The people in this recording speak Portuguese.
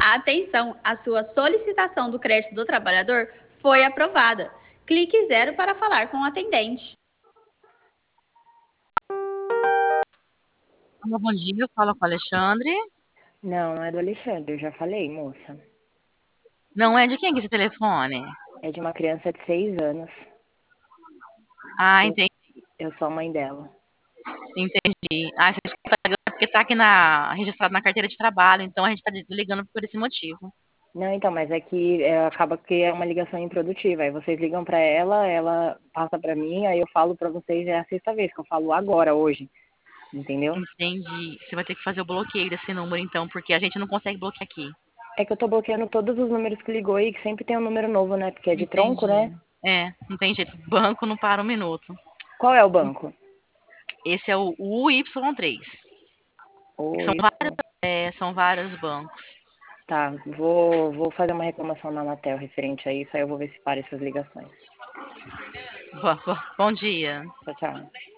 Atenção, a sua solicitação do crédito do trabalhador foi aprovada. Clique 0 para falar com o atendente. Bom dia, eu falo com o Alexandre. Não, não é do Alexandre, eu já falei, moça. Não é de quem que esse telefone? É de uma criança de 6 anos. Ah, entendi. Eu sou a mãe dela. Entendi. Ah, você está ligando porque está aqui registrado na carteira de trabalho, então a gente está ligando por esse motivo. Não, então, mas é que acaba que é uma ligação improdutiva. Aí vocês ligam pra ela, ela passa pra mim, aí eu falo pra vocês, é a sexta vez que eu falo agora, hoje. Entendeu? Entendi. Você vai ter que fazer o bloqueio desse número, então, porque a gente não consegue bloquear aqui. É que eu tô bloqueando todos os números que ligou e que sempre tem um número novo, né? Porque é de tronco, Entendi. né? É, não tem jeito. Banco não para um minuto. Qual é o banco? Esse é o UY3. São Oi. vários, são vários bancos. Tá, vou fazer uma reclamação na Anatel referente a isso, aí eu vou ver se para essas ligações. Bom dia. Tchau, tchau.